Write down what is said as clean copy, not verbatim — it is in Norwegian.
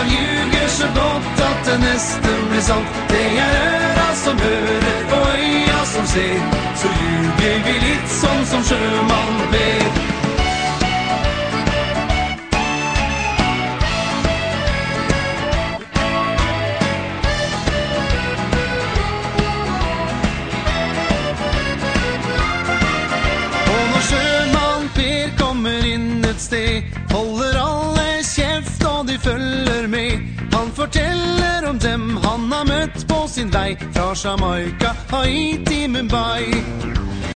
Han ljuger så godt at det nesten blir sant. Det øra som hører og øya som ser, så ljuger vi litt sånn som sjømann ber. Holder alle kjeft og de følger med. Han forteller om dem han har møtt på sin vei, fra Jamaica, Haiti, Mumbai.